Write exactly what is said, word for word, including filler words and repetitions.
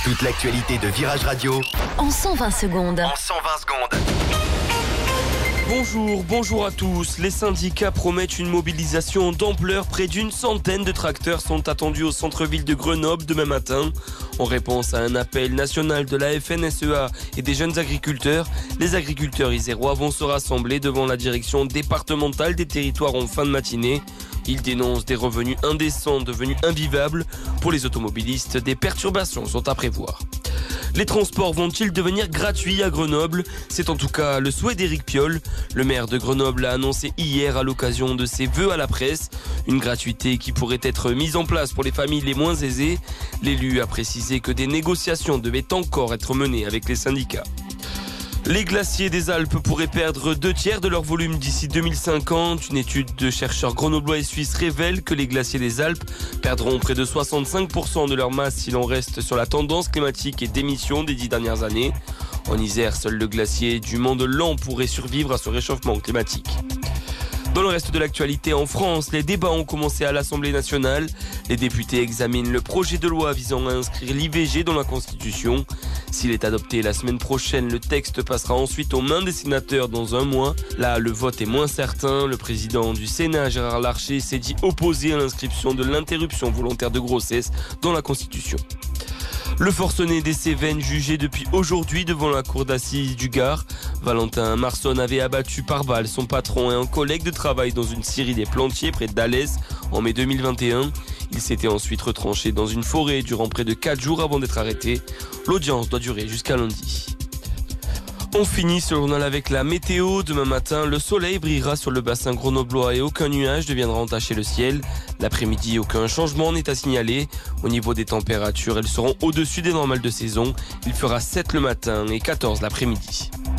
Toute l'actualité de Virage Radio en cent vingt secondes. En cent vingt secondes. Bonjour, bonjour à tous. Les syndicats promettent une mobilisation d'ampleur. Près d'une centaine de tracteurs sont attendus au centre-ville de Grenoble demain matin. En réponse à un appel national de la F N S E A et des jeunes agriculteurs, les agriculteurs isérois vont se rassembler devant la direction départementale des territoires en fin de matinée. Ils dénoncent des revenus indécents devenus invivables. Pour les automobilistes, des perturbations sont à prévoir. Les transports vont-ils devenir gratuits à Grenoble? C'est en tout cas le souhait d'Éric Piolle. Le maire de Grenoble l'a annoncé hier à l'occasion de ses vœux à la presse. Une gratuité qui pourrait être mise en place pour les familles les moins aisées. L'élu a précisé que des négociations devaient encore être menées avec les syndicats. Les glaciers des Alpes pourraient perdre deux tiers de leur volume d'ici deux mille cinquante. Une étude de chercheurs grenoblois et suisses révèle que les glaciers des Alpes perdront près de soixante-cinq pour cent de leur masse si l'on reste sur la tendance climatique et d'émissions des dix dernières années. En Isère, seul le glacier du Mont-de-Lan pourrait survivre à ce réchauffement climatique. Dans le reste de l'actualité en France, les débats ont commencé à l'Assemblée nationale. Les députés examinent le projet de loi visant à inscrire l'I V G dans la Constitution. S'il est adopté la semaine prochaine, le texte passera ensuite aux mains des sénateurs dans un mois. Là, le vote est moins certain. Le président du Sénat, Gérard Larcher, s'est dit opposé à l'inscription de l'interruption volontaire de grossesse dans la Constitution. Le forcené des Cévennes jugé depuis aujourd'hui devant la cour d'assises du Gard. Valentin Marson avait abattu par balle son patron et un collègue de travail dans une scierie des Plantiers près d'Alès en mai deux mille vingt et un. Il s'était ensuite retranché dans une forêt durant près de quatre jours avant d'être arrêté. L'audience doit durer jusqu'à lundi. On finit ce journal avec la météo. Demain matin, le soleil brillera sur le bassin grenoblois et aucun nuage ne viendra entacher le ciel. L'après-midi, aucun changement n'est à signaler. Au niveau des températures, elles seront au-dessus des normales de saison. Il fera sept le matin et quatorze l'après-midi.